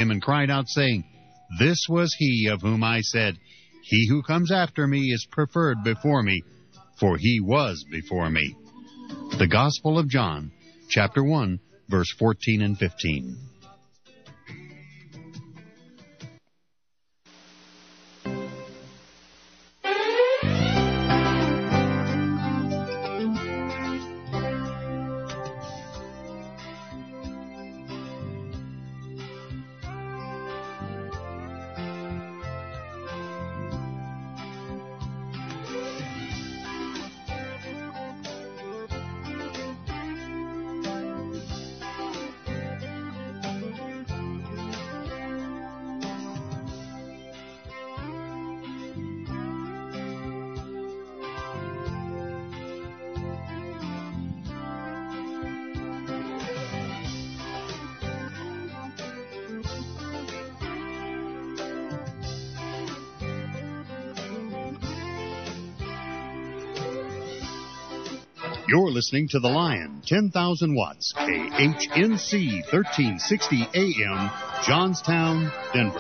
him and cried out, saying, This was he of whom I said, He who comes after me is preferred before me, for he was before me. The Gospel of John, chapter 1, verse 14 and 15. You're listening to The Lion, 10,000 watts, KHNC, 1360 AM, Johnstown, Denver.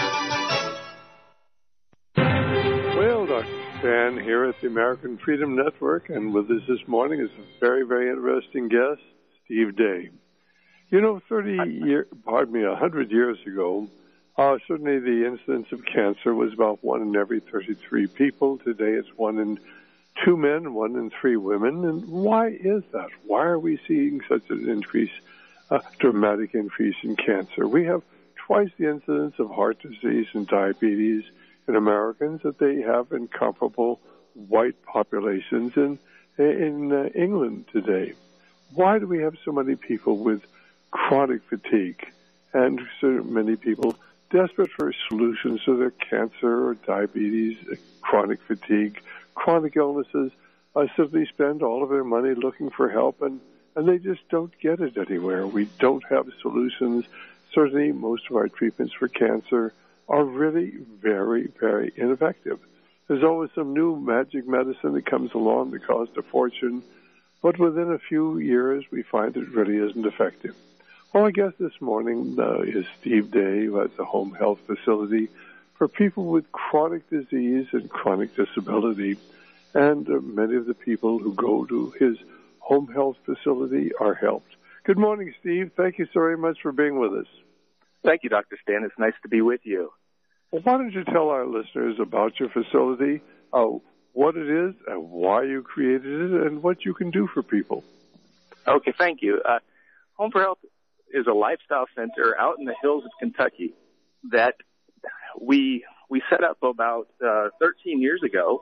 Well, Dr. Stan here at the American Freedom Network, and with us this morning is a very, very interesting guest, Steve Day. You know, 100 years ago, certainly the incidence of cancer was about 1 in every 33 people. Today it's 1 in 2 men, 1 in 3 women. And why is that? Why are we seeing such an increase, dramatic increase in cancer? We have twice the incidence of heart disease and diabetes in Americans that they have in comparable white populations in England today. Why do we have so many people with chronic fatigue and so many people desperate for solutions to their cancer or diabetes, chronic fatigue, chronic illnesses, simply spend all of their money looking for help, and they just don't get it anywhere. We don't have solutions. Certainly, most of our treatments for cancer are really very, very ineffective. There's always some new magic medicine that comes along that costs a fortune, but within a few years, we find it really isn't effective. Well, I guess this morning is Steve Day, who has a home health facility for people with chronic disease and chronic disability, and many of the people who go to his home health facility are helped. Good morning, Steve. Thank you so very much for being with us. Thank you, Dr. Stan. It's nice to be with you. Well, why don't you tell our listeners about your facility, what it is, and why you created it, and what you can do for people? Okay, thank you. Home for Health is a lifestyle center out in the hills of Kentucky that we set up about 13 years ago.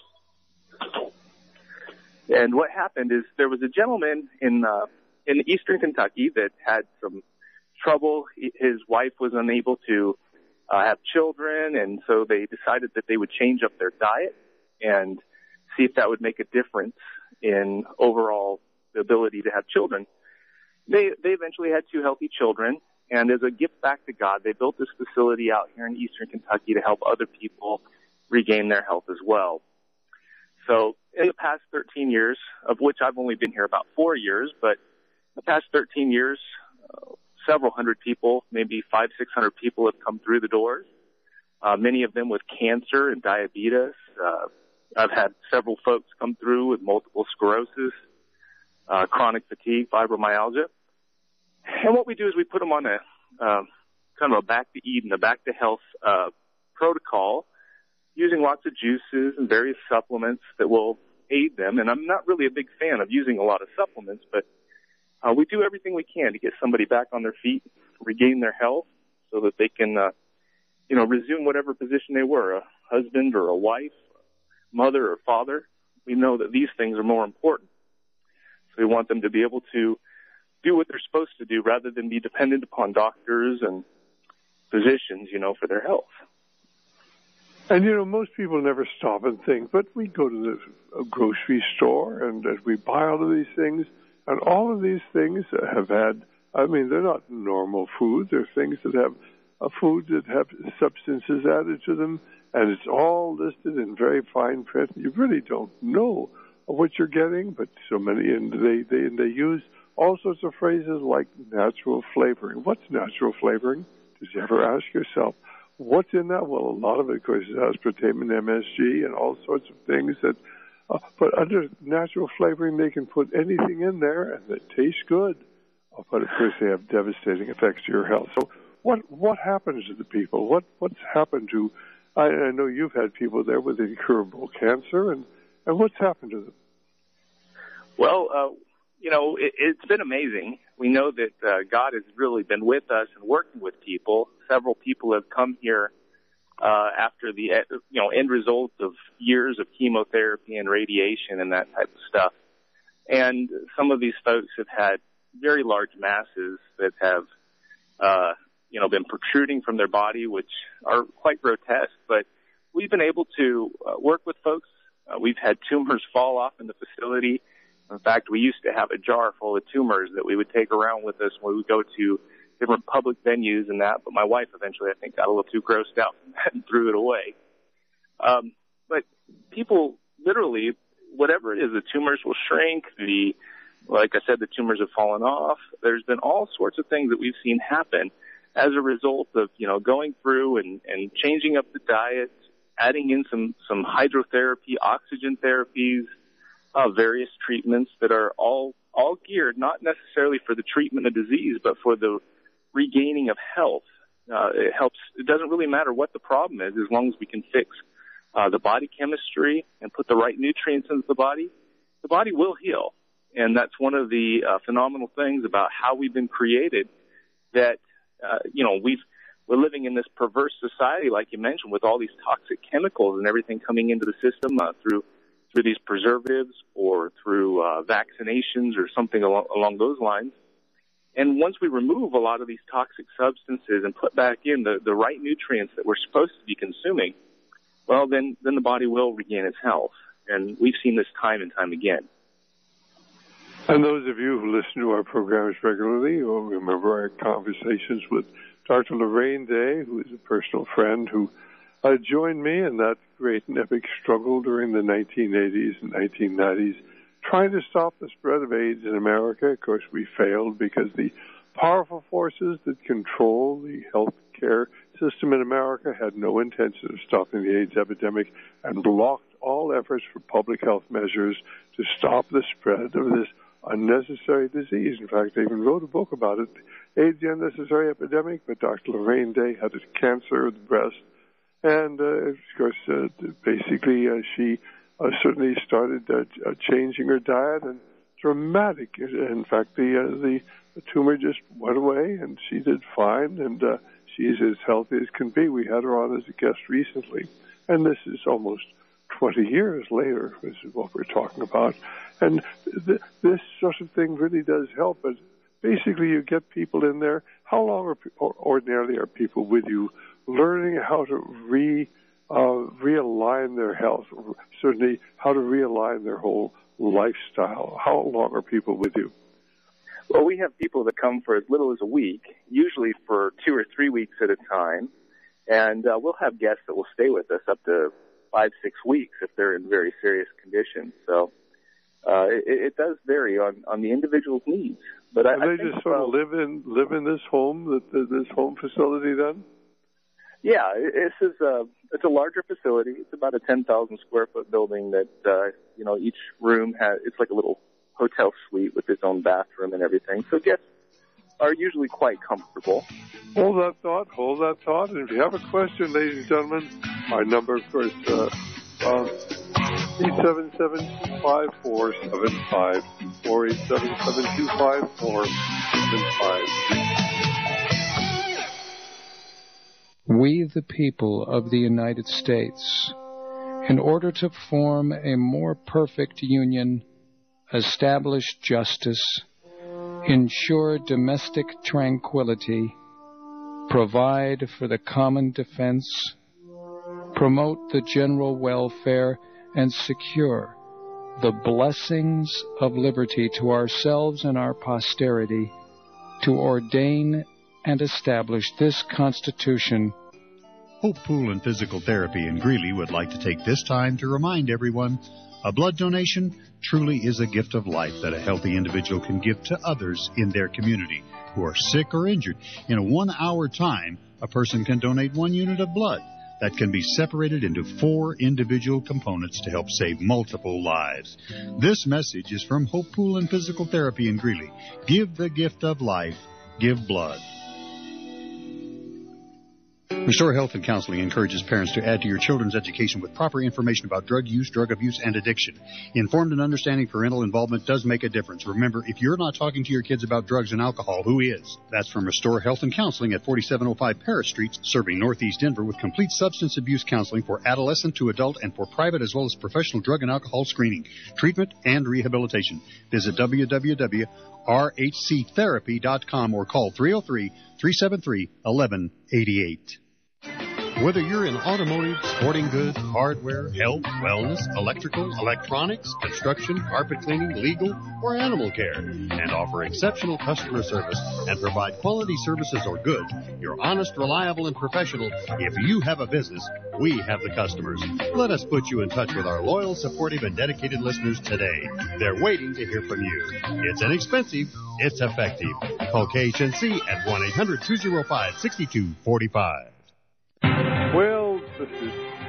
And what happened is there was a gentleman in eastern Kentucky that had some trouble. His wife was unable to have children, and so they decided that they would change up their diet and see if that would make a difference in overall the ability to have children. They eventually had 2 healthy children, and as a gift back to God, they built this facility out here in eastern Kentucky to help other people regain their health as well. So in the past 13 years, of which I've only been here about 4 years, but in the past 13 years, several hundred people, maybe 500-600 people have come through the doors, many of them with cancer and diabetes. I've had several folks come through with multiple sclerosis, chronic fatigue, fibromyalgia. And what we do is we put them on a kind of a back to Eden, a back to health protocol, using lots of juices and various supplements that will aid them. And I'm not really a big fan of using a lot of supplements, but we do everything we can to get somebody back on their feet, regain their health, so that they can, resume whatever position they were, a husband or a wife, mother or father. We know that these things are more important. So we want them to be able to do what they're supposed to do rather than be dependent upon doctors and physicians, for their health. And, most people never stop and think, but we go to the grocery store and we buy all of these things, and all of these things have had, they're not normal food. They're things that have food that have substances added to them, and it's all listed in very fine print. You really don't know what you're getting, but so many, and they use all sorts of phrases like natural flavoring. What's natural flavoring? Did you ever ask yourself, what's in that? Well, a lot of it, of course, is aspartame and MSG and all sorts of things that, but under natural flavoring, they can put anything in there and it tastes good. But of course, they have devastating effects to your health. So what happens to the people? What's happened to, I know you've had people there with incurable cancer, and what's happened to them? Well, it's been amazing. We know that God has really been with us and working with people. Several people have come here after the end result of years of chemotherapy and radiation and that type of stuff. And some of these folks have had very large masses that have been protruding from their body, which are quite grotesque. But we've been able to work with folks. We've had tumors fall off in the facility. In fact, we used to have a jar full of tumors that we would take around with us when we would go to different public venues and that. But my wife eventually, I think, got a little too grossed out from that and threw it away. But people literally, whatever it is, the tumors will shrink. Like I said, the tumors have fallen off. There's been all sorts of things that we've seen happen as a result of, going through and changing up the diet, adding in some hydrotherapy, oxygen therapies, various treatments that are all geared not necessarily for the treatment of disease, but for the regaining of health. It helps. It doesn't really matter what the problem is, as long as we can fix the body chemistry and put the right nutrients into the body will heal. And that's one of the phenomenal things about how we've been created, that we're living in this perverse society, like you mentioned, with all these toxic chemicals and everything coming into the system through these preservatives or through vaccinations or something along those lines. And once we remove a lot of these toxic substances and put back in the right nutrients that we're supposed to be consuming, well, then the body will regain its health. And we've seen this time and time again. And those of you who listen to our programs regularly will remember our conversations with Dr. Lorraine Day, who is a personal friend who joined me in that great and epic struggle during the 1980s and 1990s, trying to stop the spread of AIDS in America. Of course, we failed because the powerful forces that control the health care system in America had no intention of stopping the AIDS epidemic and blocked all efforts for public health measures to stop the spread of this unnecessary disease. In fact, I even wrote a book about it, AIDS, the Unnecessary Epidemic, but Dr. Lorraine Day had a cancer of the breast. And, of course, basically she certainly started changing her diet, and dramatic. In fact, the tumor just went away, and she did fine, and she's as healthy as can be. We had her on as a guest recently, and this is almost 20 years later, this is what we're talking about. And this sort of thing really does help. But basically, you get people in there. How long ordinarily are people with you learning how to realign their health, certainly how to realign their whole lifestyle? How long are people with you? Well, we have people that come for as little as a week, usually for 2 or 3 weeks at a time. And we'll have guests that will stay with us up to 5-6 weeks if they're in very serious conditions. So it does vary on the individual's needs. But I they think, just sort of live in this home, this home facility then? Yeah, it's a larger facility. It's about a 10,000 square foot building that each room it's like a little hotel suite with its own bathroom and everything. So guests are usually quite comfortable. Hold that thought. And if you have a question, ladies and gentlemen, our number, of course, 877-254-75, 487-254-75. We, the people of the United States, in order to form a more perfect union, establish justice, ensure domestic tranquility, provide for the common defense, promote the general welfare, and secure the blessings of liberty to ourselves and our posterity, to ordain and establish this Constitution. Hope Pool and Physical Therapy in Greeley would like to take this time to remind everyone a blood donation truly is a gift of life that a healthy individual can give to others in their community who are sick or injured. In a 1-hour time, a person can donate 1 unit of blood that can be separated into 4 individual components to help save multiple lives. This message is from Hope Pool and Physical Therapy in Greeley. Give the gift of life. Give blood. Restore Health and Counseling encourages parents to add to your children's education with proper information about drug use, drug abuse, and addiction. Informed and understanding parental involvement does make a difference. Remember, if you're not talking to your kids about drugs and alcohol, who is? That's from Restore Health and Counseling at 4705 Paris Street, serving Northeast Denver with complete substance abuse counseling for adolescent to adult and for private as well as professional drug and alcohol screening, treatment, and rehabilitation. Visit www.rhctherapy.com or call 303-373-1188. Whether you're in automotive, sporting goods, hardware, health, wellness, electrical, electronics, construction, carpet cleaning, legal, or animal care, and offer exceptional customer service and provide quality services or goods, you're honest, reliable, and professional. If you have a business, we have the customers. Let us put you in touch with our loyal, supportive, and dedicated listeners today. They're waiting to hear from you. It's inexpensive. It's effective. Call KHNC at 1-800-205-6245. Well, this is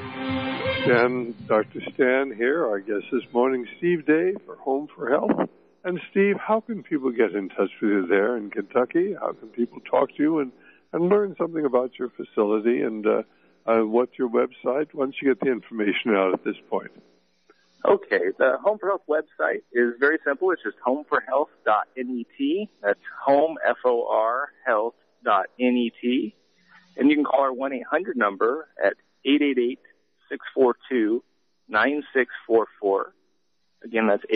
Dr. Stan here. Our guest this morning, Steve Day for Home for Health. And Steve, how can people get in touch with you there in Kentucky? How can people talk to you and learn something about your facility and what's your website once you get the information out at this point? Okay, the Home for Health website is very simple. It's just homeforhealth.net. That's home, F-O-R, health.net. And you can call our 1-800 number at 888-642-9644. Again, that's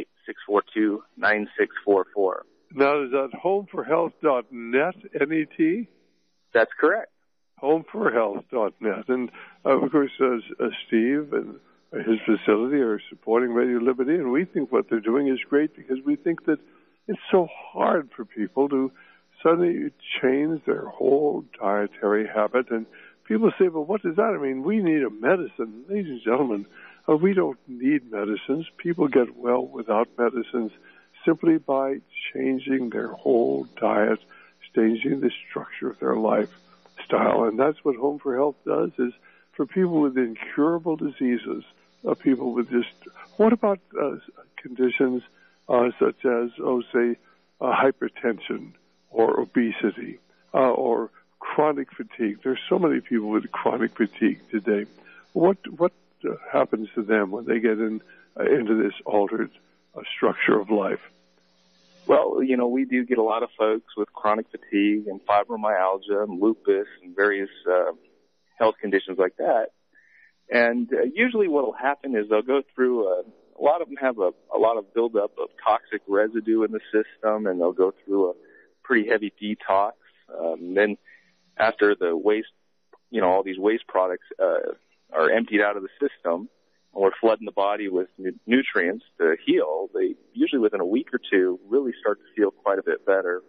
888-642-9644. Now, is that homeforhealth.net, N-E-T? That's correct. Homeforhealth.net. And, of course, Steve and his facility are supporting Radio Liberty, and we think what they're doing is great because we think that it's so hard for people to suddenly change their whole dietary habit. And people say, well, what is that? I mean, we need a medicine. Ladies and gentlemen, we don't need medicines. People get well without medicines simply by changing their whole diet, changing the structure of their lifestyle. And that's what Home for Health does, is for people with incurable diseases, people with just, what about conditions such as, hypertension, or obesity, or chronic fatigue? There's so many people with chronic fatigue today. What happens to them when they get into this altered structure of life? Well, we do get a lot of folks with chronic fatigue and fibromyalgia and lupus and various health conditions like that. And usually what will happen is they'll go through a lot of them have a lot of buildup of toxic residue in the system, and they'll go through a pretty heavy detox. Then after the waste, all these waste products are emptied out of the system, and we're flooding the body with nutrients to heal, they usually within a week or two really start to feel quite a bit better.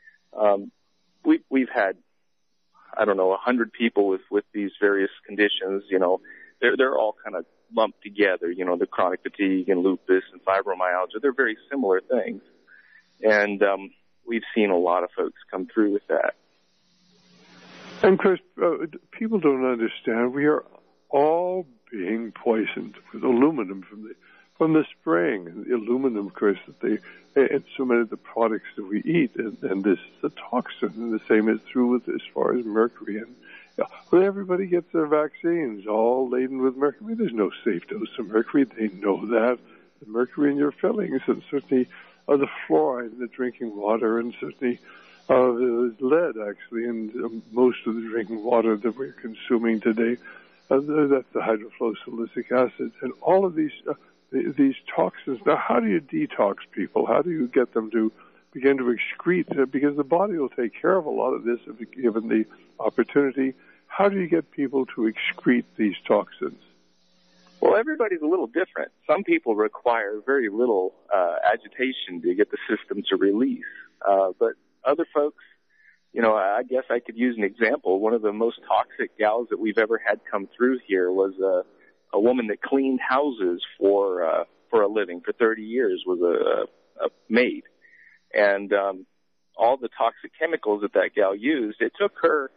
We've had, 100 people with these various conditions. They're all kind of lumped together. The chronic fatigue and lupus and fibromyalgia, they're very similar things. And we've seen a lot of folks come through with that. And Chris, people don't understand. We are all being poisoned with aluminum from the spraying, and the aluminum, Chris, that in so many of the products that we eat, and this is a toxin. And the same is true with as far as mercury. And everybody gets their vaccines all laden with mercury. There's no safe dose of mercury. They know that. The mercury in your fillings, and certainly the fluoride in the drinking water, and certainly there's lead, actually, in most of the drinking water that we're consuming today. That's the hydrofluosilicic acid. And all of these toxins. Now, how do you detox people? How do you get them to begin to excrete? Because the body will take care of a lot of this if given the opportunity. How do you get people to excrete these toxins? Well, everybody's a little different. Some people require very little agitation to get the system to release. But other folks, I guess I could use an example. One of the most toxic gals that we've ever had come through here was a woman that cleaned houses for a living for 30 years, was a maid. And all the toxic chemicals that gal used, it took her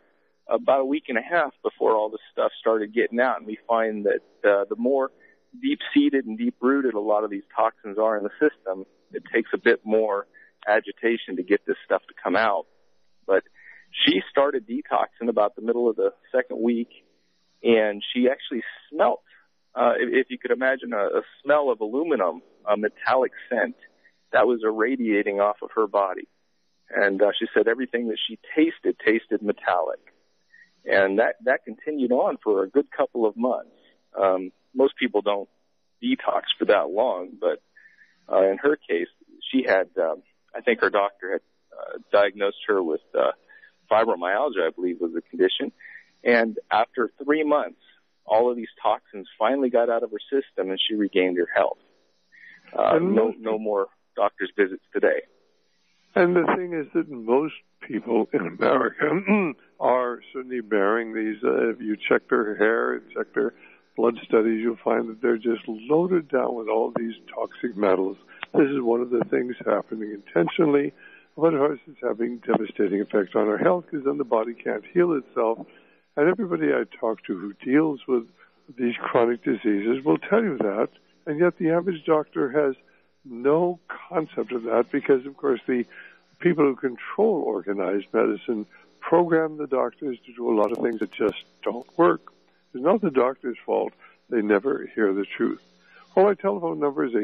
about a week and a half before all this stuff started getting out, and we find that the more deep-seated and deep-rooted a lot of these toxins are in the system, it takes a bit more agitation to get this stuff to come out. But she started detoxing about the middle of the second week, and she actually smelt, if you could imagine a smell of aluminum, a metallic scent that was irradiating off of her body. And she said everything that she tasted metallic. And that continued on for a good couple of months. Most people don't detox for that long, but in her case, she had, I think her doctor had diagnosed her with fibromyalgia, I believe was the condition. And after 3 months, all of these toxins finally got out of her system, and she regained her health. No more doctor's visits today. And the thing is that most people in America are certainly bearing these. If you check their hair and check their blood studies, you'll find that they're just loaded down with all these toxic metals. This is one of the things happening intentionally, but of course it's having devastating effects on our health because then the body can't heal itself. And everybody I talk to who deals with these chronic diseases will tell you that, and yet the average doctor has no concept of that because, of course, the people who control organized medicine program the doctors to do a lot of things that just don't work. It's not the doctor's fault. They never hear the truth. Well, my telephone number is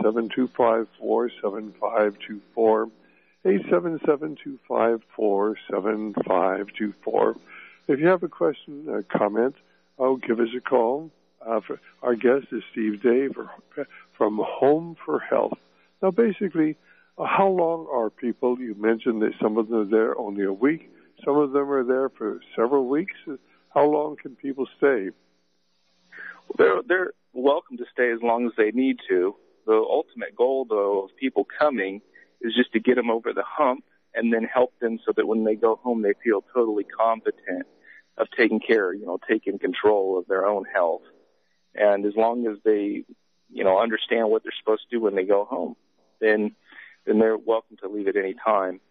877-254-7524, 877-254-7524. If you have a question, a comment, give us a call. Our guest is Steve Day from Home for Health. Now, basically, how long are people? You mentioned that some of them are there only a week. Some of them are there for several weeks. How long can people stay? They're welcome to stay as long as they need to. The ultimate goal, though, of people coming is just to get them over the hump and then help them so that when they go home, they feel totally competent of taking care, taking control of their own health. And as long as they, understand what they're supposed to do when they go home, then they're welcome to leave at any time.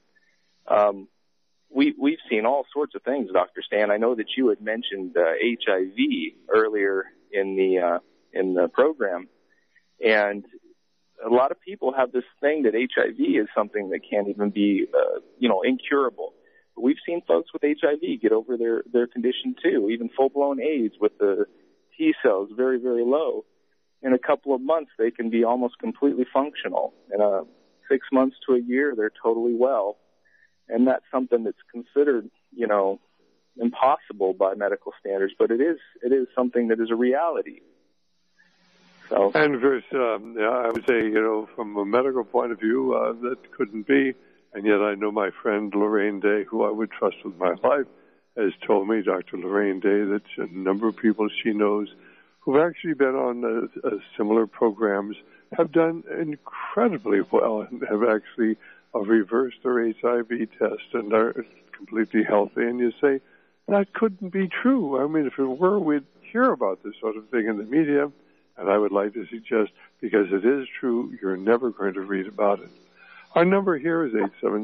We've seen all sorts of things, Dr. Stan. I know that you had mentioned HIV earlier in the program, and a lot of people have this thing that HIV is something that can't even be, incurable. But we've seen folks with HIV get over their condition too, even full-blown AIDS with the T cells very, very low. In a couple of months, they can be almost completely functional. In 6 months to a year, they're totally well. And that's something that's considered, impossible by medical standards, but it is something that is a reality. So. And of course, I would say, from a medical point of view, that couldn't be. And yet I know my friend Lorraine Day, who I would trust with my life, has told me, Dr. Lorraine Day, that a number of people she knows who've actually been on similar programs have done incredibly well and have actually reversed their HIV test and are completely healthy. And you say, that couldn't be true. I mean, if it were, we'd hear about this sort of thing in the media. And I would like to suggest, because it is true, you're never going to read about it. Our number here is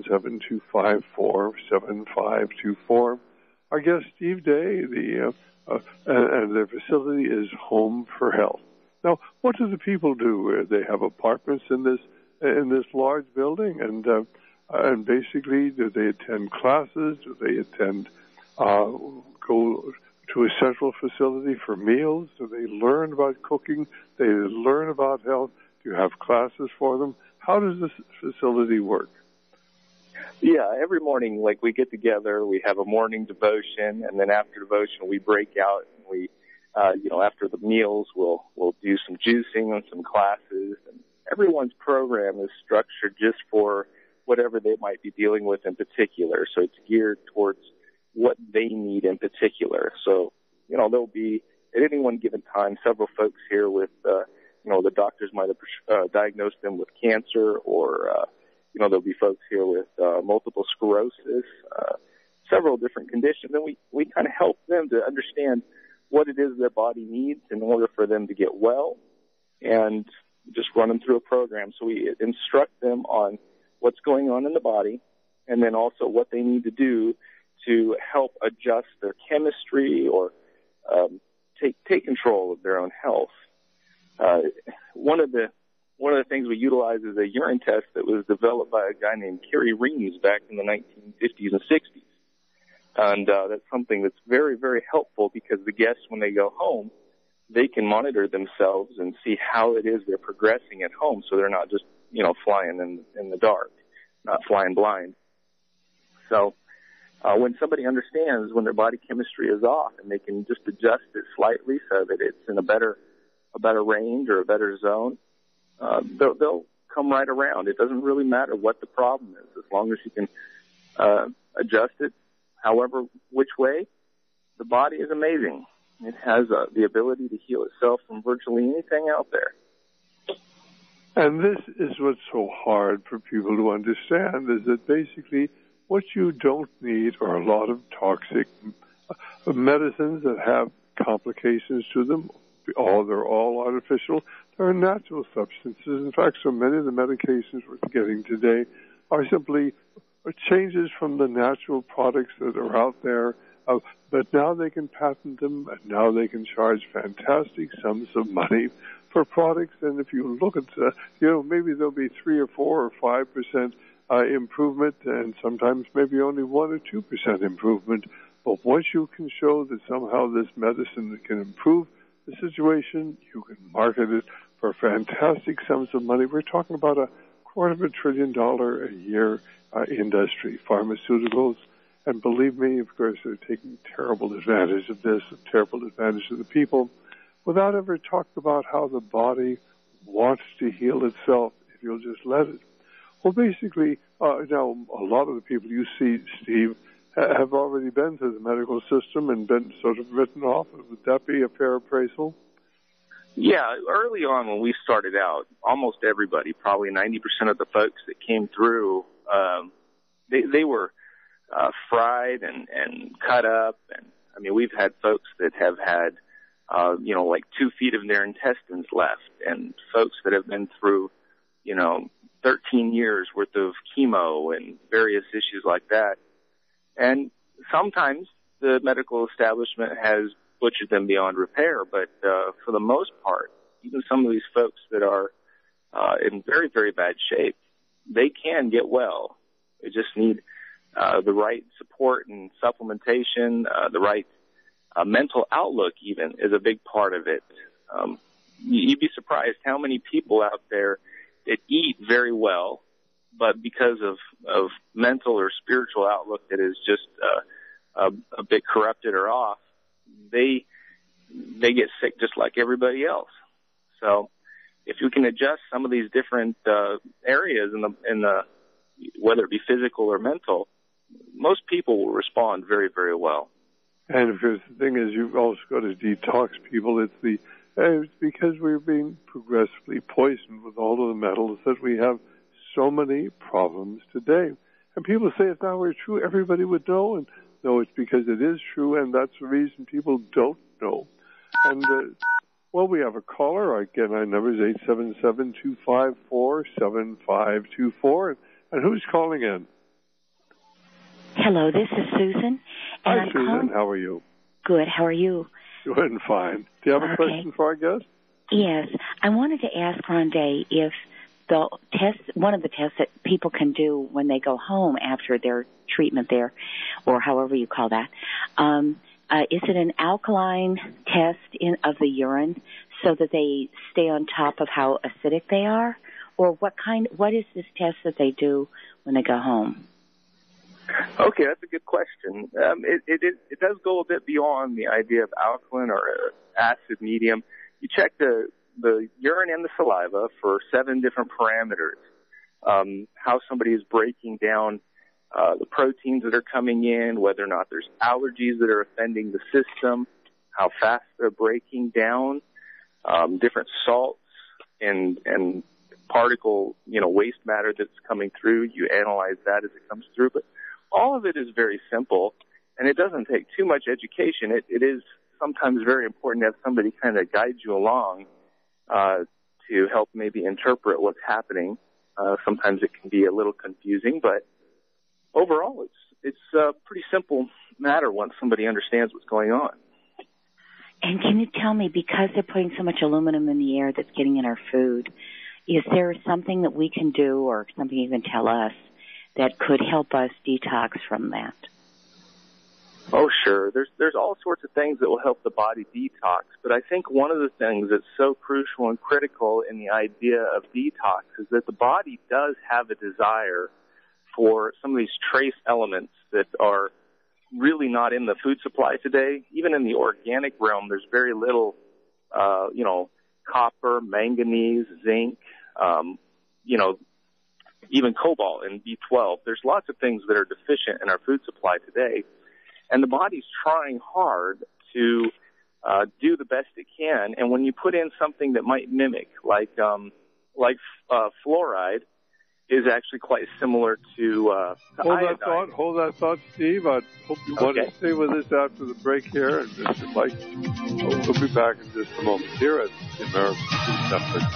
877-254-7524. Our guest, Steve Day, and their facility is Home for Health. Now, what do the people do? They have apartments in this large building, and basically, do they attend classes? Do they attend go to a central facility for meals? Do they learn about cooking? Do they learn about health? Do you have classes for them? How does this facility work? Yeah, every morning, we get together, we have a morning devotion, and then after devotion, we break out, and we, after the meals, we'll do some juicing and some classes. And everyone's program is structured just for whatever they might be dealing with in particular. So it's geared towards what they need in particular. So, there'll be, at any one given time, several folks here with, the doctors might have diagnosed them with cancer, or, there'll be folks here with multiple sclerosis, several different conditions. And we kind of help them to understand what it is their body needs in order for them to get well, and just run them through a program. So we instruct them on what's going on in the body, and then also what they need to do to help adjust their chemistry or take control of their own health. One of the things we utilize is a urine test that was developed by a guy named Kerry Reams back in the 1950s and 60s. And that's something that's very, very helpful because the guests, when they go home, they can monitor themselves and see how it is they're progressing at home, so they're not just, flying in the dark, not flying blind. So when somebody understands when their body chemistry is off and they can just adjust it slightly so that it's in a better range or a better zone, they'll come right around. It doesn't really matter what the problem is, as long as you can adjust it however which way. The body is amazing. It has the ability to heal itself from virtually anything out there. And this is what's so hard for people to understand, is that basically what you don't need are a lot of toxic medicines that have complications to them. They're all artificial. They're natural substances. In fact, so many of the medications we're getting today are simply changes from the natural products that are out there. But now they can patent them, and now they can charge fantastic sums of money for products. And if you look at, maybe there'll be 3 or 4 or 5% improvement, and sometimes maybe only 1 or 2% improvement. But once you can show that somehow this medicine can improve the situation, you can market it for fantastic sums of money. We're talking about $250 billion a year industry, pharmaceuticals. And believe me, of course, they're taking terrible advantage of this, terrible advantage of the people, without ever talking about how the body wants to heal itself if you'll just let it. Well, basically, now a lot of the people you see, Steve, have already been to the medical system and been sort of written off. Would that be a fair appraisal? Yeah, early on when we started out, almost everybody, probably 90% of the folks that came through, they were fried and cut up. And I mean, we've had folks that have had, like 2 feet of their intestines left, and folks that have been through, 13 years worth of chemo and various issues like that. And sometimes the medical establishment has butchered them beyond repair, but for the most part, even some of these folks that are in very, very bad shape, they can get well. They just need the right support and supplementation, the right mental outlook even is a big part of it. You'd be surprised how many people out there that eat very well, but because of mental or spiritual outlook that is just a bit corrupted or off, they get sick just like everybody else. So if you can adjust some of these different areas in the whether it be physical or mental, most people will respond very, very well. And of course, the thing is, you've also got to detox people. It's because we're being progressively poisoned with all of the metals that we have so many problems today. And people say if that were true, everybody would know. And no, it's because it is true, and that's the reason people don't know. And, we have a caller. Again, our number is 877-254-7524. And who's calling in? Hello, this is Susan. Hi, Susan. How are you? Good. How are you? Good, fine. Do you have a question for our guest? Yes. I wanted to ask Rondé if one of the tests that people can do when they go home after their treatment there, or however you call that, is it an alkaline test of the urine so that they stay on top of how acidic they are? Or what is this test that they do when they go home? Okay, that's a good question. It does go a bit beyond the idea of alkaline or acid medium. You check the urine and the saliva for 7 different parameters. How somebody is breaking down the proteins that are coming in, whether or not there's allergies that are offending the system, how fast they're breaking down, different salts and particle, waste matter that's coming through. You analyze that as it comes through. But all of it is very simple, and it doesn't take too much education. It is sometimes very important to have somebody kind of guide you along to help maybe interpret what's happening. Sometimes it can be a little confusing, but overall it's a pretty simple matter once somebody understands what's going on. And can you tell me, because they're putting so much aluminum in the air that's getting in our food, is there something that we can do or something you can tell us that could help us detox from that? Oh, sure. There's all sorts of things that will help the body detox, but I think one of the things that's so crucial and critical in the idea of detox is that the body does have a desire for some of these trace elements that are really not in the food supply today. Even in the organic realm, there's very little, copper, manganese, zinc, even cobalt and B12. There's lots of things that are deficient in our food supply today. And the body's trying hard to do the best it can. And when you put in something that might mimic, like fluoride, is actually quite similar to iodine. Hold that thought, Steve. I hope you want to stay with us after the break here. And Mr. Mike, we'll be back in just a moment here at the American Freedom Network.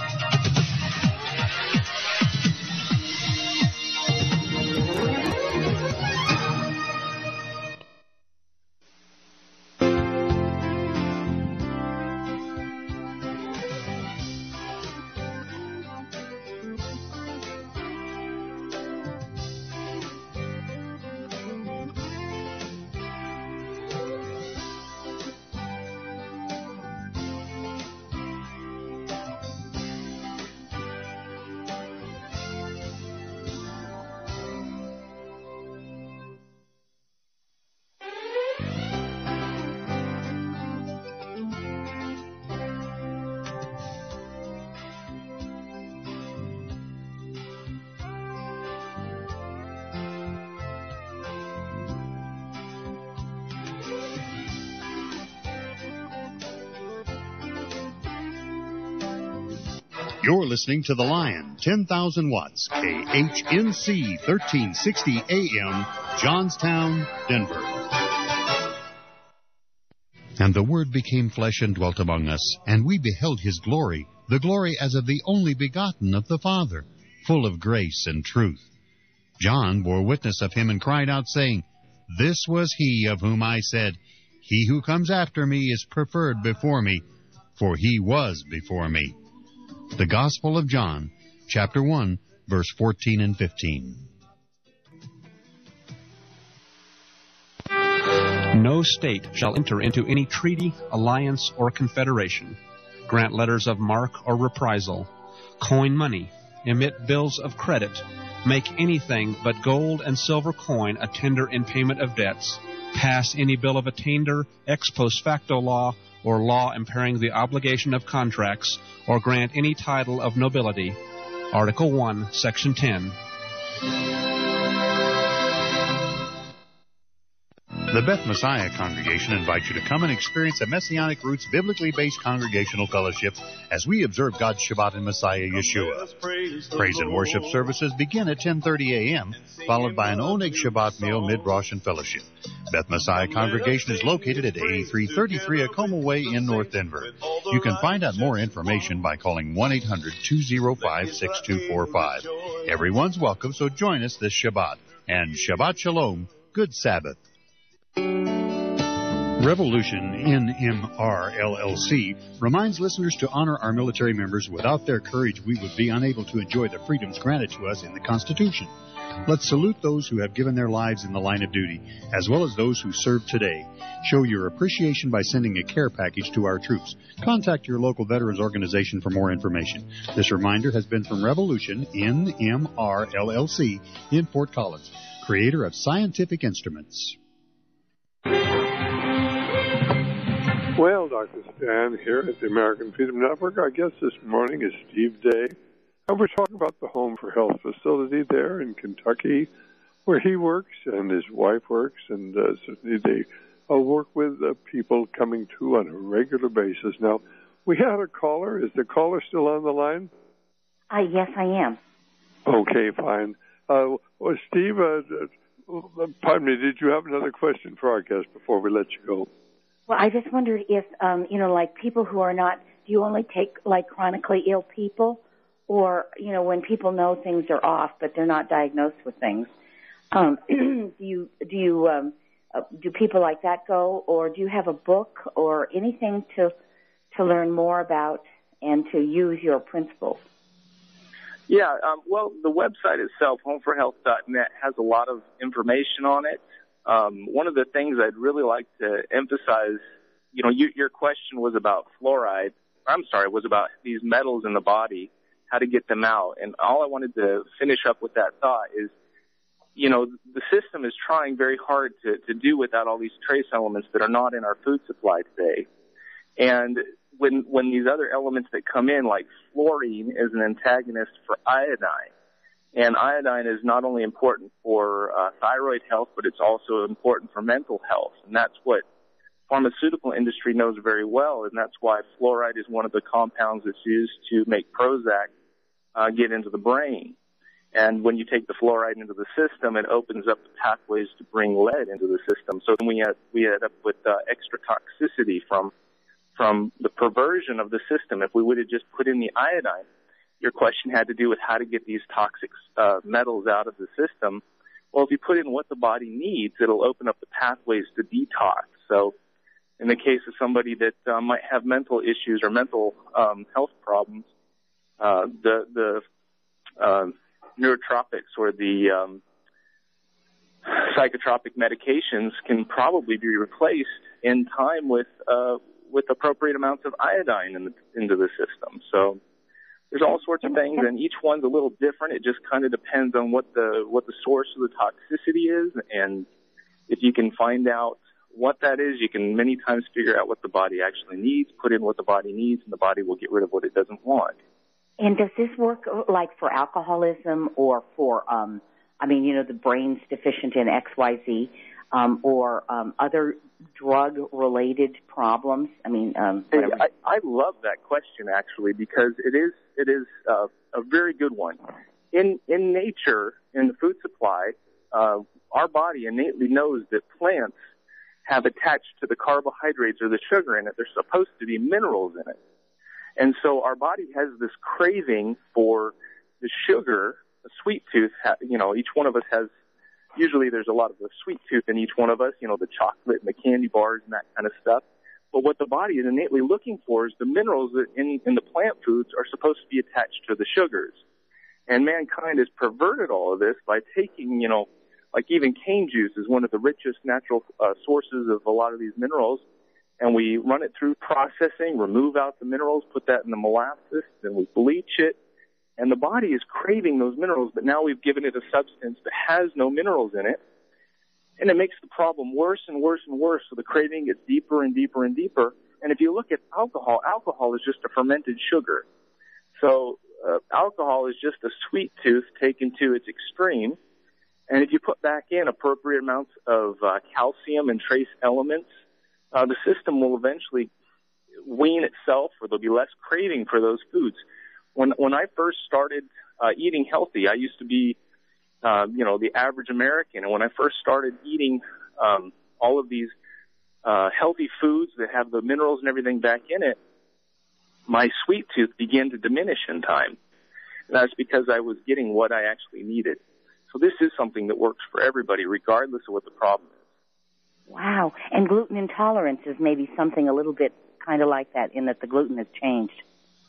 You're listening to The Lion, 10,000 watts, KHNC, 1360 AM, Johnstown, Denver. And the Word became flesh and dwelt among us, and we beheld his glory, the glory as of the only begotten of the Father, full of grace and truth. John bore witness of him and cried out, saying, This was he of whom I said, He who comes after me is preferred before me, for he was before me. The Gospel of John, chapter 1, verse 14 and 15. No state shall enter into any treaty, alliance, or confederation, grant letters of marque or reprisal, coin money, emit bills of credit, make anything but gold and silver coin a tender in payment of debts, pass any bill of attainder, ex post facto law, or law impairing the obligation of contracts, or grant any title of nobility. Article 1, Section 10. The Beth Messiah Congregation invites you to come and experience a Messianic Roots biblically based congregational fellowship as we observe God's Shabbat in Messiah Yeshua. Praise and worship services begin at 10:30 a.m., followed by an Oneg Shabbat meal, mid-Rosh and fellowship. Beth Messiah Congregation is located at 8333 Acoma Way in North Denver. You can find out more information by calling 1-800-205-6245. Everyone's welcome, so join us this Shabbat. And Shabbat Shalom, good Sabbath. Revolution NMR LLC reminds listeners to honor our military members. Without their courage, we would be unable to enjoy the freedoms granted to us in the Constitution. Let's salute those who have given their lives in the line of duty, as well as those who serve today. Show your appreciation by sending a care package to our troops. Contact your local veterans organization for more information. This reminder has been from Revolution NMR LLC in Fort Collins, creator of Scientific Instruments. Well, Dr. Stan here at the American Freedom Network. Our guest this morning is Steve Day, and we're talking about the Home for Health facility there in Kentucky, where he works and his wife works, and certainly they work with people coming to on a regular basis. Now, we had a caller. Is the caller still on the line? Yes, I am. Okay, fine. Well, Steve, pardon me, did you have another question for our guest before we let you go? Well, I just wondered if, like people who are not, do you only take like chronically ill people? Or, when people know things are off, but they're not diagnosed with things, Do people like that go, or do you have a book or anything to learn more about and to use your principles? Yeah, well, the website itself, homeforhealth.net, has a lot of information on it. One of the things I'd really like to emphasize, your question was about fluoride. Was about these metals in the body, how to get them out. And all I wanted to finish up with that thought is, the system is trying very hard to do without all these trace elements that are not in our food supply today. And when these other elements that come in, like fluorine is an antagonist for iodine. And iodine is not only important for thyroid health, but it's also important for mental health. And that's what pharmaceutical industry knows very well, and that's why fluoride is one of the compounds that's used to make Prozac get into the brain. And when you take the fluoride into the system, it opens up the pathways to bring lead into the system. So then we end up with extra toxicity from the perversion of the system. If we would have just put in the iodine, your question had to do with how to get these toxic metals out of the system. Well, if you put in what the body needs, it'll open up the pathways to detox. So in the case of somebody that might have mental issues or mental health problems, the neurotropics or the psychotropic medications can probably be replaced in time with appropriate amounts of iodine into the system. So there's all sorts of things, and each one's a little different. It just kind of depends on what the source of the toxicity is, and if you can find out what that is, you can many times figure out what the body actually needs, put in what the body needs, and the body will get rid of what it doesn't want. And does this work like for alcoholism or for, the brain's deficient in XYZ, or other drug-related problems? I love that question, actually, because it is a very good one. In nature, in the food supply, our body innately knows that plants have attached to the carbohydrates or the sugar in it. There's supposed to be minerals in it. And so our body has this craving for the sugar, a sweet tooth. Each one of us has, usually there's a lot of the sweet tooth in each one of us, the chocolate and the candy bars and that kind of stuff. But what the body is innately looking for is the minerals that in the plant foods are supposed to be attached to the sugars. And mankind has perverted all of this by taking, like even cane juice is one of the richest natural sources of a lot of these minerals. And we run it through processing, remove out the minerals, put that in the molasses, then we bleach it. And the body is craving those minerals, but now we've given it a substance that has no minerals in it. And it makes the problem worse and worse and worse. So the craving gets deeper and deeper and deeper. And if you look at alcohol is just a fermented sugar. So alcohol is just a sweet tooth taken to its extreme. And if you put back in appropriate amounts of calcium and trace elements, the system will eventually wean itself, or there'll be less craving for those foods. When I first started eating healthy, I used to be, the average American. And when I first started eating all of these healthy foods that have the minerals and everything back in it, my sweet tooth began to diminish in time. And that's because I was getting what I actually needed. So this is something that works for everybody, regardless of what the problem is. Wow. And gluten intolerance is maybe something a little bit kind of like that, in that the gluten has changed.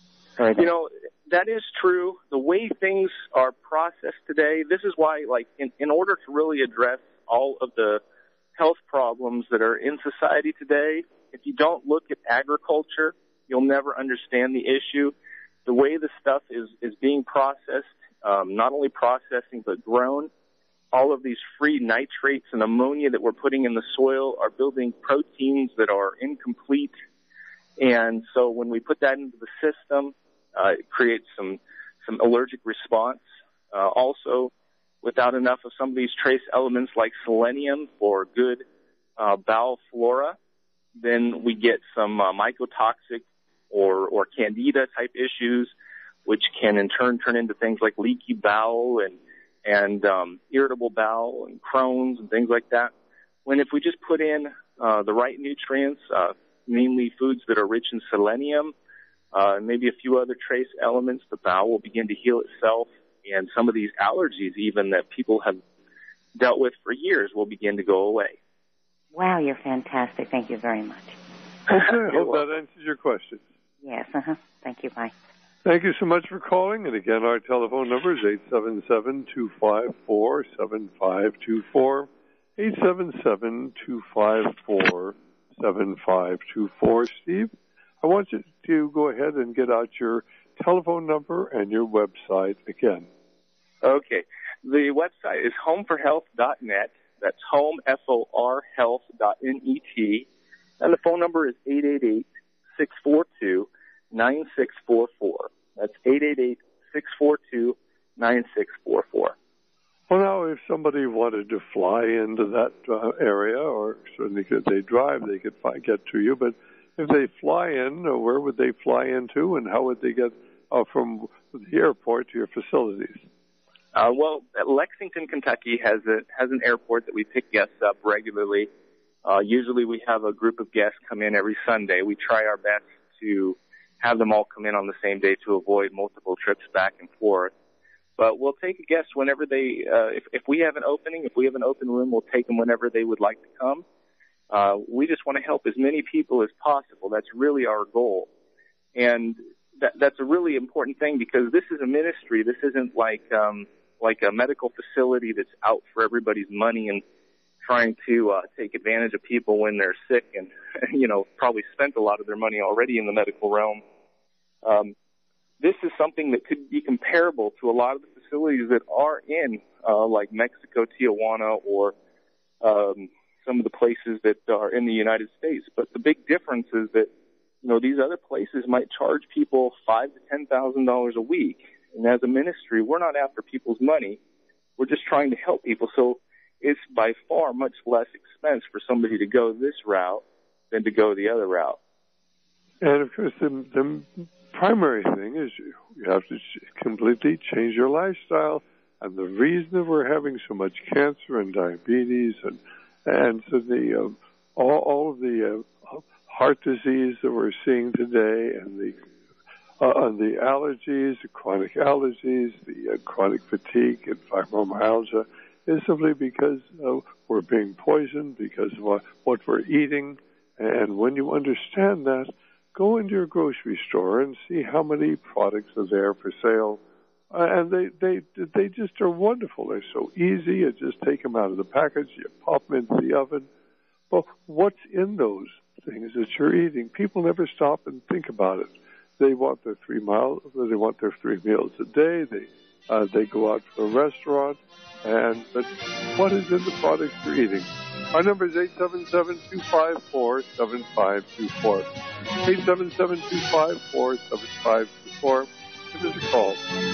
That is true. The way things are processed today, this is why, in order to really address all of the health problems that are in society today, if you don't look at agriculture, you'll never understand the issue. The way the stuff is being processed, not only processing but grown, all of these free nitrates and ammonia that we're putting in the soil are building proteins that are incomplete. And so when we put that into the system, it creates some allergic response. Also, without enough of some of these trace elements like selenium for good bowel flora, then we get some mycotoxic or candida type issues, which can in turn into things like leaky bowel and irritable bowel and Crohn's and things like that. When if we just put in the right nutrients, mainly foods that are rich in selenium, and maybe a few other trace elements, the bowel will begin to heal itself. And some of these allergies even that people have dealt with for years will begin to go away. Wow, you're fantastic. Thank you very much. Okay, hope that answers your question. Yes, Thank you. Bye. Thank you so much for calling. And again, our telephone number is 877-254-7524. 877-254-7524. Steve, I want you to go ahead and get out your telephone number and your website again. Okay. The website is homeforhealth.net. That's home, F-O-R, health.net. And the phone number is 888-642-9644. That's 888-642-9644. Well, now, if somebody wanted to fly into that area, or certainly if they drive, they could get to you. But if they fly in, where would they fly into, and how would they get from the airport to your facilities? Well, Lexington, Kentucky has an airport that we pick guests up regularly. Usually we have a group of guests come in every Sunday. We try our best to have them all come in on the same day to avoid multiple trips back and forth. But we'll take a guest whenever they, if we have an opening, if we have an open room, we'll take them whenever they would like to come. We just want to help as many people as possible. That's really our goal. And that's a really important thing because this is a ministry. This isn't like a medical facility that's out for everybody's money and trying to take advantage of people when they're sick and, probably spent a lot of their money already in the medical realm. This is something that could be comparable to a lot of the facilities that are in, like Mexico, Tijuana, or some of the places that are in the United States. But the big difference is that, these other places might charge people $5,000 to $10,000 a week. And as a ministry, we're not after people's money. We're just trying to help people. So it's by far much less expense for somebody to go this route than to go the other route. And, of course, the primary thing is you have to completely change your lifestyle. And the reason that we're having so much cancer and diabetes and so all of the heart disease that we're seeing today and the allergies, the chronic allergies, the chronic fatigue and fibromyalgia is simply because we're being poisoned because of what we're eating. And when you understand that, go into your grocery store and see how many products are there for sale. And they just are wonderful. They're so easy. You just take them out of the package, you pop them into the oven. Well, what's in those things that you're eating? People never stop and think about it. They want their 3 meals a day. They go out to a restaurant, but what is in the products you're eating? Our number is 877-254-7524. 877-254-7524. Give us a call.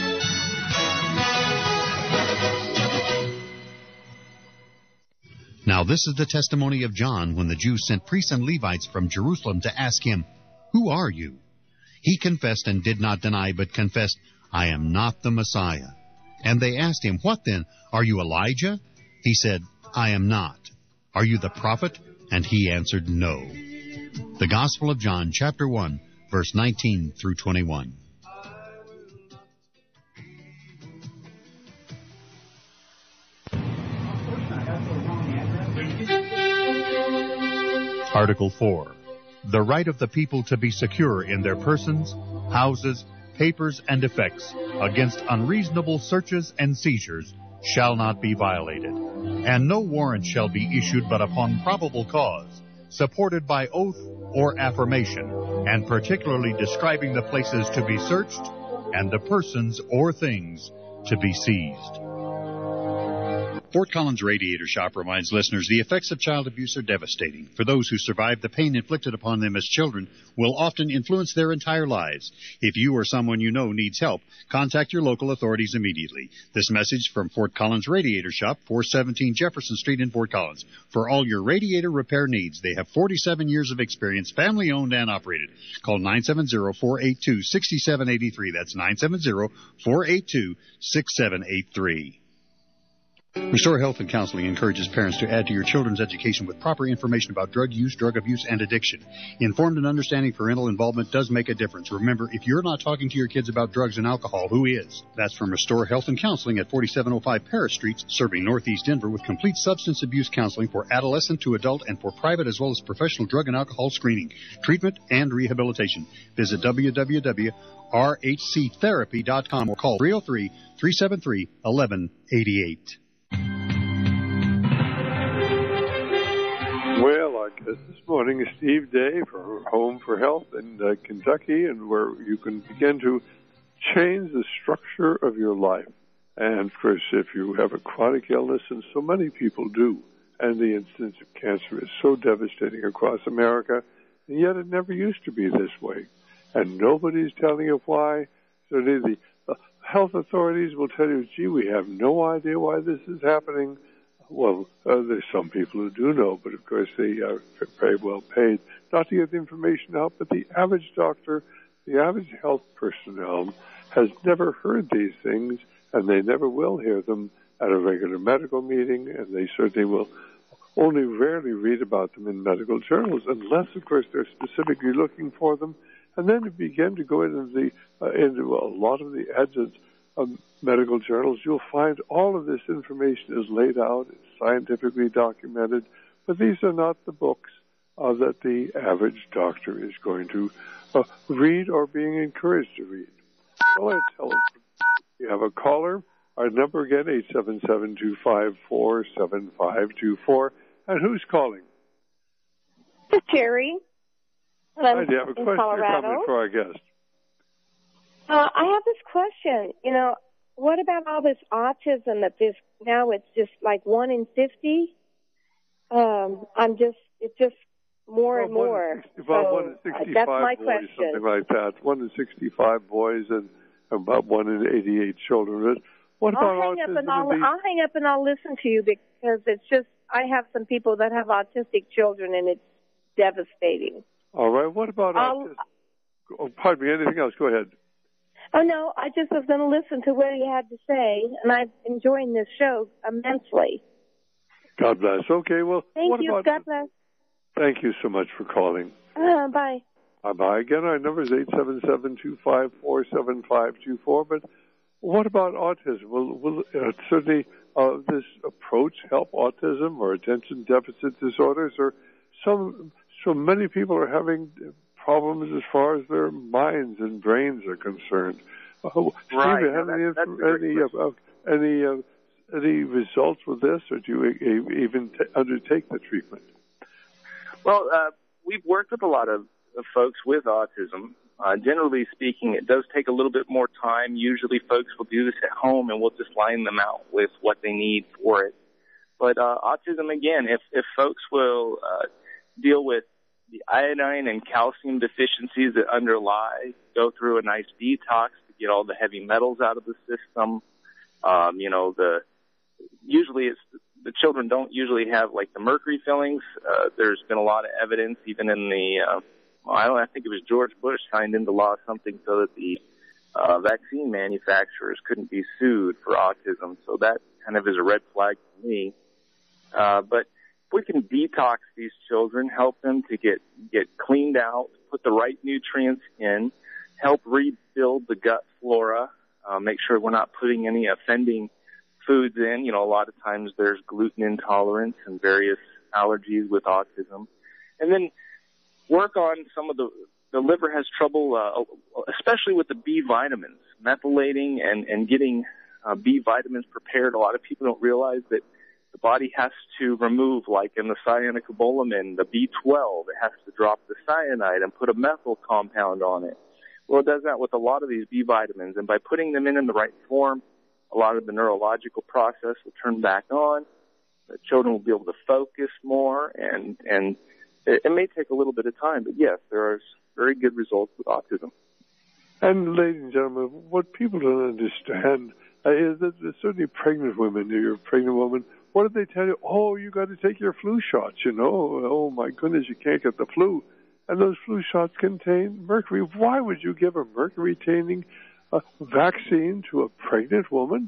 Now this is the testimony of John when the Jews sent priests and Levites from Jerusalem to ask him, "Who are you?" He confessed and did not deny, but confessed, "I am not the Messiah." And they asked him, "What then? Are you Elijah?" He said, "I am not." "Are you the prophet?" And he answered, "No." The Gospel of John, chapter 1, verse 19 through 21. Article 4. The right of the people to be secure in their persons, houses, papers, and effects against unreasonable searches and seizures shall not be violated, and no warrant shall be issued but upon probable cause, supported by oath or affirmation, and particularly describing the places to be searched and the persons or things to be seized. Fort Collins Radiator Shop reminds listeners the effects of child abuse are devastating. For those who survive, the pain inflicted upon them as children will often influence their entire lives. If you or someone you know needs help, contact your local authorities immediately. This message from Fort Collins Radiator Shop, 417 Jefferson Street in Fort Collins. For all your radiator repair needs, they have 47 years of experience, family-owned and operated. Call 970-482-6783. That's 970-482-6783. Restore Health and Counseling encourages parents to add to your children's education with proper information about drug use, drug abuse, and addiction. Informed and understanding parental involvement does make a difference. Remember, if you're not talking to your kids about drugs and alcohol, who is? That's from Restore Health and Counseling at 4705 Paris Street, serving Northeast Denver with complete substance abuse counseling for adolescent to adult and for private as well as professional drug and alcohol screening, treatment, and rehabilitation. Visit www.rhctherapy.com or call 303-373-1188. Well, our guest this morning is Steve Day for Home for Health in Kentucky, and where you can begin to change the structure of your life. And, of course, if you have a chronic illness, and so many people do, and the incidence of cancer is so devastating across America, and yet it never used to be this way. And nobody's telling you why. So the health authorities will tell you, gee, we have no idea why this is happening. Well, there's some people who do know, but of course they are very well paid not to get the information out. But the average doctor, the average health personnel has never heard these things, and they never will hear them at a regular medical meeting, and they certainly will only rarely read about them in medical journals, unless, of course, they're specifically looking for them. And then to begin to go into a lot of the ads of medical journals, you'll find all of this information is laid out, it's scientifically documented, but these are not the books that the average doctor is going to read or being encouraged to read. Well, I tell them, you have a caller. Our number again, 877-254-7524. And who's calling? This is Jerry. Hi, do you have a question or Colorado. comment for our guest? I have this question. What about all this autism that now it's just like 1 in 50? It's just more and more. 1 in 65 that's my boys, question. something like that. 1 in 65 boys and about 1 in 88 children. But what about autism? I'll hang up and I'll listen to you, because it's just, I have some people that have autistic children and it's devastating. All right. What about autism? Oh, pardon me. Anything else? Go ahead. Oh, no. I just was going to listen to what he had to say, and I'm enjoying this show immensely. God bless. Okay. Well, Thank you. God bless. Thank you so much for calling. Bye. Bye. Again, our number is 877-254-7524. But what about autism? Will certainly this approach help autism or attention deficit disorders? Or so many people are having problems as far as their minds and brains are concerned. Right. Steve, any results with this, or do you even undertake the treatment? Well, we've worked with a lot of folks with autism. Generally speaking, it does take a little bit more time. Usually folks will do this at home, and we'll just line them out with what they need for it. But autism, again, if folks will deal with the iodine and calcium deficiencies that underlie, go through a nice detox to get all the heavy metals out of the system. Usually the children don't usually have like the mercury fillings. There's been a lot of evidence, even in the, I think it was George Bush signed into law something so that the vaccine manufacturers couldn't be sued for autism. So that kind of is a red flag to me. But if we can detox these children, help them to get cleaned out, put the right nutrients in, help rebuild the gut flora, make sure we're not putting any offending foods in. A lot of times there's gluten intolerance and various allergies with autism. And then work on some of the liver has trouble, especially with the B vitamins, methylating and getting B vitamins prepared. A lot of people don't realize that the body has to remove, like in the cyanocobalamin, the B12, it has to drop the cyanide and put a methyl compound on it. Well, it does that with a lot of these B vitamins, and by putting them in the right form, a lot of the neurological process will turn back on. The children will be able to focus more, and it may take a little bit of time, but yes, there are very good results with autism. And ladies and gentlemen, what people don't understand is that certainly pregnant women, you're a pregnant woman, what do they tell you? Oh, you got to take your flu shots, Oh, my goodness, you can't get the flu. And those flu shots contain mercury. Why would you give a mercury-containing vaccine to a pregnant woman?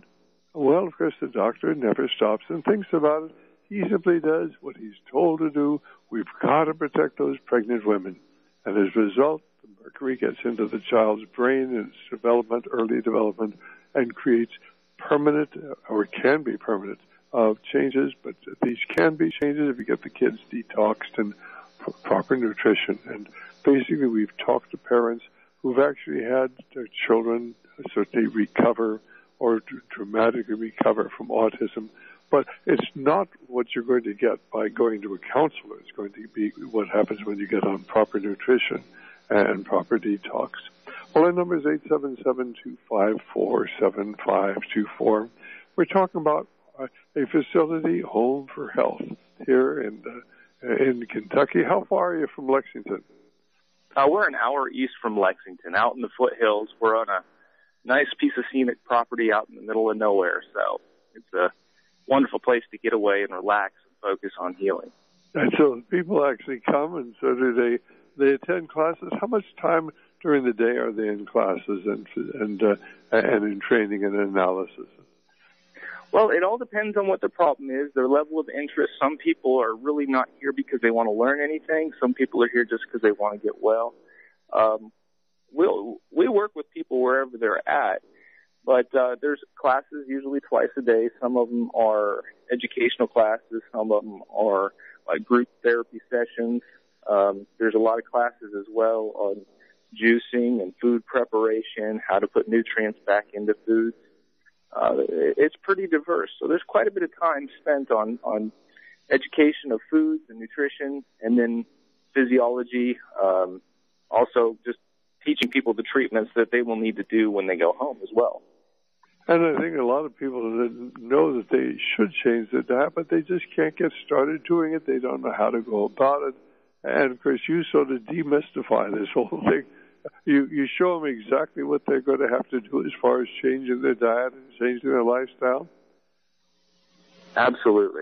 Well, of course, the doctor never stops and thinks about it. He simply does what he's told to do. We've got to protect those pregnant women. And as a result, the mercury gets into the child's brain in its development, early development, and creates permanent, or can be permanent, changes. But these can be changes if you get the kids detoxed and proper nutrition. And basically, we've talked to parents who've actually had their children certainly recover or dramatically recover from autism. But it's not what you're going to get by going to a counselor. It's going to be what happens when you get on proper nutrition and proper detox. Well, our number is 877-254-7524. We're talking about a facility, Home for Health, here in Kentucky. How far are you from Lexington? We're an hour east from Lexington, out in the foothills. We're on a nice piece of scenic property out in the middle of nowhere, so it's a wonderful place to get away and relax and focus on healing. And so people actually come, and so do they attend classes? How much time during the day are they in classes and in training and analysis? Well, it all depends on what the problem is, their level of interest. Some people are really not here because they want to learn anything. Some people are here just because they want to get well. We work with people wherever they're at, but there's classes usually twice a day. Some of them are educational classes. Some of them are like group therapy sessions. There's a lot of classes as well on juicing and food preparation, how to put nutrients back into foods. It's pretty diverse. So there's quite a bit of time spent on education of foods and nutrition, and then physiology, also just teaching people the treatments that they will need to do when they go home as well. And I think a lot of people know that they should change their diet, but they just can't get started doing it. They don't know how to go about it. And, of course, you sort of demystify this whole thing. You show them exactly what they're going to have to do as far as changing their diet and changing their lifestyle. Absolutely.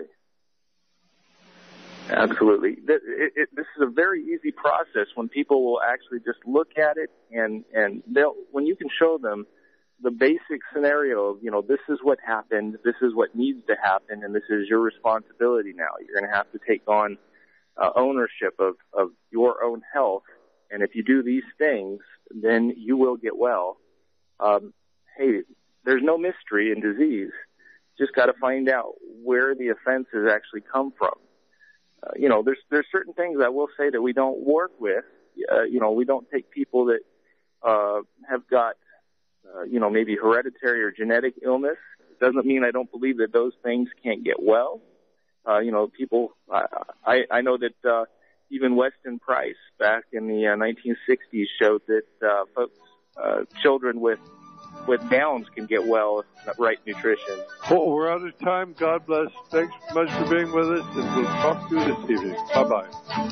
Absolutely. This is a very easy process when people will actually just look at it and when you can show them the basic scenario of, this is what happened, this is what needs to happen, and this is your responsibility now. You're going to have to take on ownership of your own health. And if you do these things, then you will get well. Hey, there's no mystery in disease. Just got to find out where the offenses actually come from. There's certain things I will say that we don't work with. We don't take people that have got, maybe hereditary or genetic illness. It doesn't mean I don't believe that those things can't get well. People, I know that even Weston Price back in the 1960s showed that children with Downs can get well with right nutrition. Well, we're out of time. God bless. Thanks much for being with us, and we'll talk to you this evening. Bye-bye.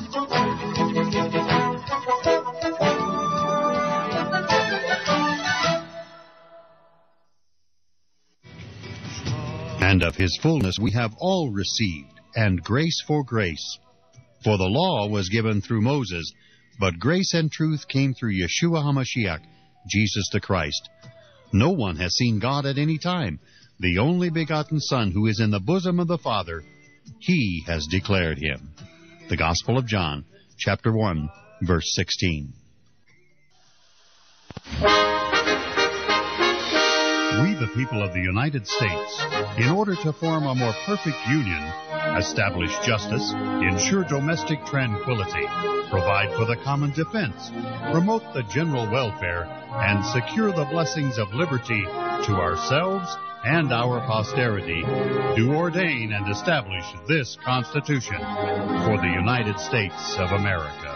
And of his fullness we have all received, and grace for grace. For the law was given through Moses, but grace and truth came through Yeshua HaMashiach, Jesus the Christ. No one has seen God at any time. The only begotten Son, who is in the bosom of the Father, He has declared Him. The Gospel of John, chapter 1, verse 16. We, the people of the United States, in order to form a more perfect union, establish justice, ensure domestic tranquility, provide for the common defense, promote the general welfare, and secure the blessings of liberty to ourselves and our posterity, do ordain and establish this Constitution for the United States of America.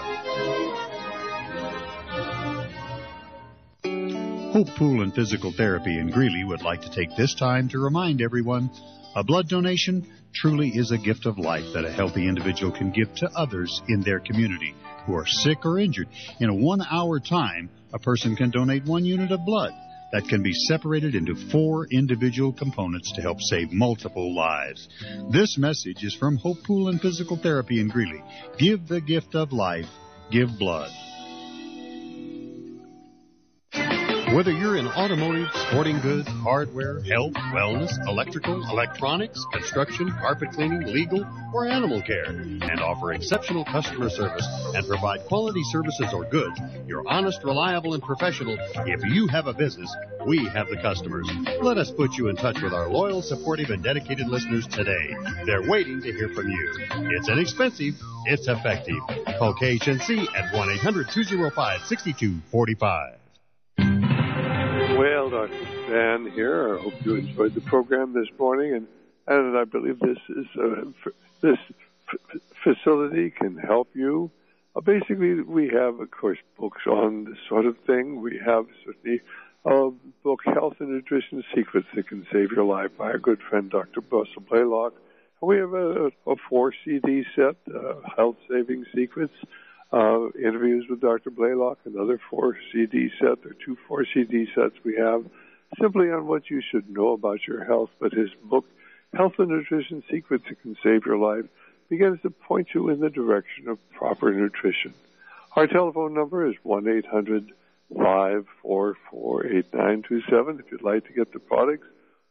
Hope Pool and Physical Therapy in Greeley would like to take this time to remind everyone a blood donation truly is a gift of life that a healthy individual can give to others in their community who are sick or injured. In a 1-hour time, a person can donate 1 unit of blood that can be separated into 4 individual components to help save multiple lives. This message is from Hope Pool and Physical Therapy in Greeley. Give the gift of life. Give blood. Whether you're in automotive, sporting goods, hardware, health, wellness, electrical, electronics, construction, carpet cleaning, legal, or animal care, and offer exceptional customer service and provide quality services or goods, you're honest, reliable, and professional. If you have a business, we have the customers. Let us put you in touch with our loyal, supportive, and dedicated listeners today. They're waiting to hear from you. It's inexpensive. It's effective. Call KHNC at 1-800-205-6245. Well, Dr. Stan here. I hope you enjoyed the program this morning, and I believe this facility can help you. Basically, we have, of course, books on this sort of thing. We have certainly a book, Health and Nutrition Secrets That Can Save Your Life, by our good friend, Dr. Russell Blaylock. We have a 4-CD set, Health Saving Secrets, interviews with Dr. Blaylock, another 4-CD set. There are 2 4-CD sets we have simply on what you should know about your health. But his book, Health and Nutrition Secrets That Can Save Your Life, begins to point you in the direction of proper nutrition. Our telephone number is 1-800-544-8927 if you'd like to get the products.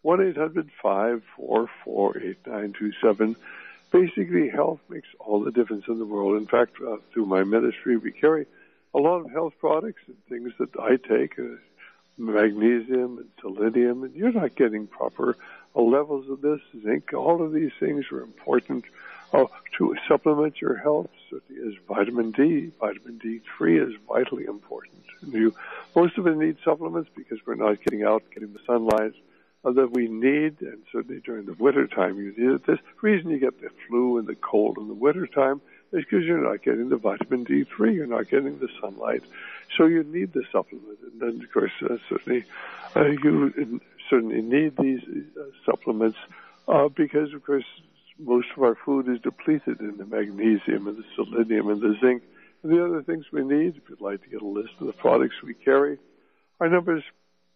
1-800-544-8927. Basically, health makes all the difference in the world. In fact, through my ministry, we carry a lot of health products and things that I take, magnesium and selenium, and you're not getting proper levels of this, zinc. All of these things are important to supplement your health. Certainly is vitamin D. Vitamin D3 is vitally important. Most of us need supplements because we're not getting out, getting the sunlight that we need, and certainly during the winter time you need it. The reason you get the flu and the cold in the winter time is because you're not getting the vitamin D3, you're not getting the sunlight, so you need the supplement. And then, of course, certainly you certainly need these supplements because, of course, most of our food is depleted in the magnesium and the selenium and the zinc and the other things we need. If you'd like to get a list of the products we carry, our number is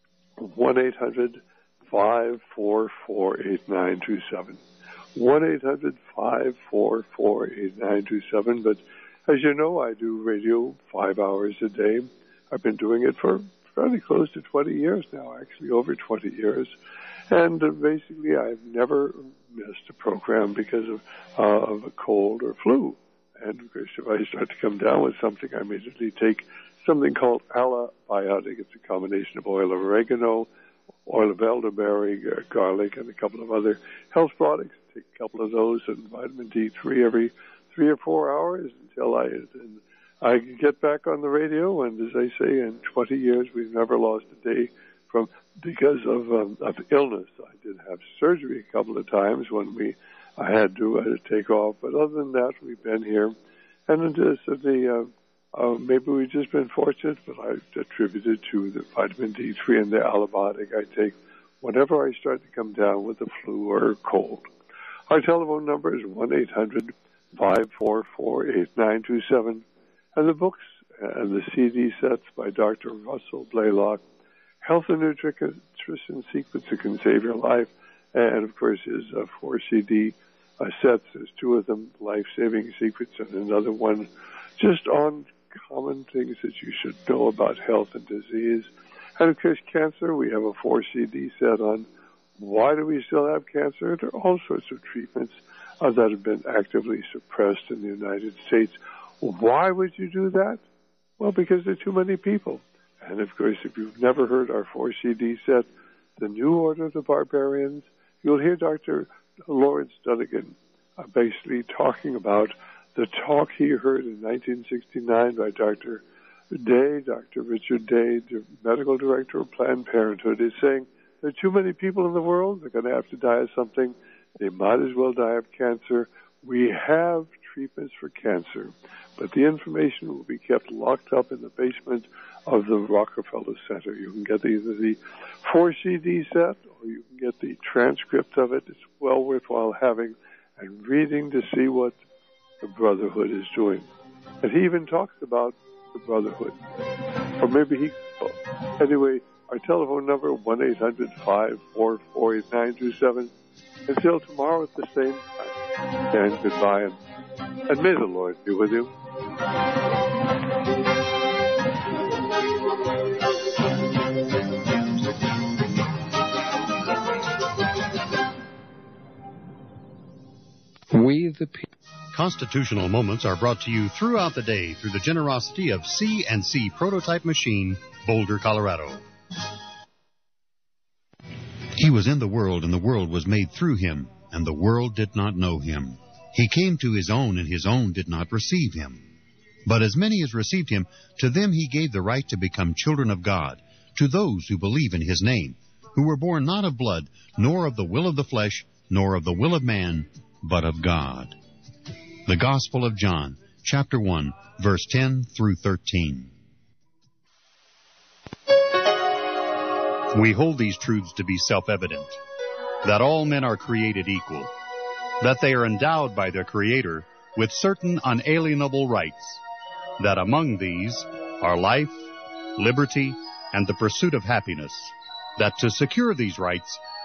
1-800-544-8927. 1-800-544-8927. But as you know, I do radio 5 hours a day. I've been doing it for fairly close to 20 years now, actually over 20 years. And basically, I've never missed a program because of a cold or flu. And of course, if I start to come down with something, I immediately take something called Alabiotic. It's a combination of oil of oregano, oil of elderberry, garlic, and a couple of other health products. Take a couple of those and vitamin D3 every 3 or 4 hours until I get back on the radio. And as I say, in 20 years, we've never lost a day because of illness. I did have surgery a couple of times when I had to take off. But other than that, we've been here. And certainly, maybe we've just been fortunate, but I attribute it to the vitamin D3 and the Alabiotic I take whenever I start to come down with the flu or a cold. Our telephone number is 1-800-544-8927. And the books and the CD sets by Dr. Russell Blaylock, Health and Nutrition Secrets That Can Save Your Life, and of course his 4 CD sets. There's 2 of them, Life Saving Secrets, and another one just on common things that you should know about health and disease. And of course, cancer, we have a 4 CD set on why do we still have cancer. There are all sorts of treatments that have been actively suppressed in the United States. Why would you do that? Well, because there are too many people. And of course, if you've never heard our 4 CD set, The New Order of the Barbarians, you'll hear Dr. Lawrence Dunnigan basically talking about the talk he heard in 1969 by Dr. Day, Dr. Richard Day, the medical director of Planned Parenthood, is saying there are too many people in the world. They're going to have to die of something. They might as well die of cancer. We have treatments for cancer, but the information will be kept locked up in the basement of the Rockefeller Center. You can get either the 4 CD set or you can get the transcript of it. It's well worthwhile having and reading to see what the Brotherhood is doing. And he even talks about the Brotherhood. Or maybe anyway, our telephone number, 1-800-544-8927. Until tomorrow at the same time. And goodbye, and may the Lord be with you. the people. Constitutional Moments are brought to you throughout the day through the generosity of C&C Prototype Machine, Boulder, Colorado. He was in the world, and the world was made through him, and the world did not know him. He came to his own, and his own did not receive him. But as many as received him, to them he gave the right to become children of God, to those who believe in his name, who were born not of blood, nor of the will of the flesh, nor of the will of man, but of God. The Gospel of John, chapter 1, verse 10 through 13. We hold these truths to be self-evident, that all men are created equal, that they are endowed by their Creator with certain unalienable rights, that among these are life, liberty, and the pursuit of happiness, that to secure these rights,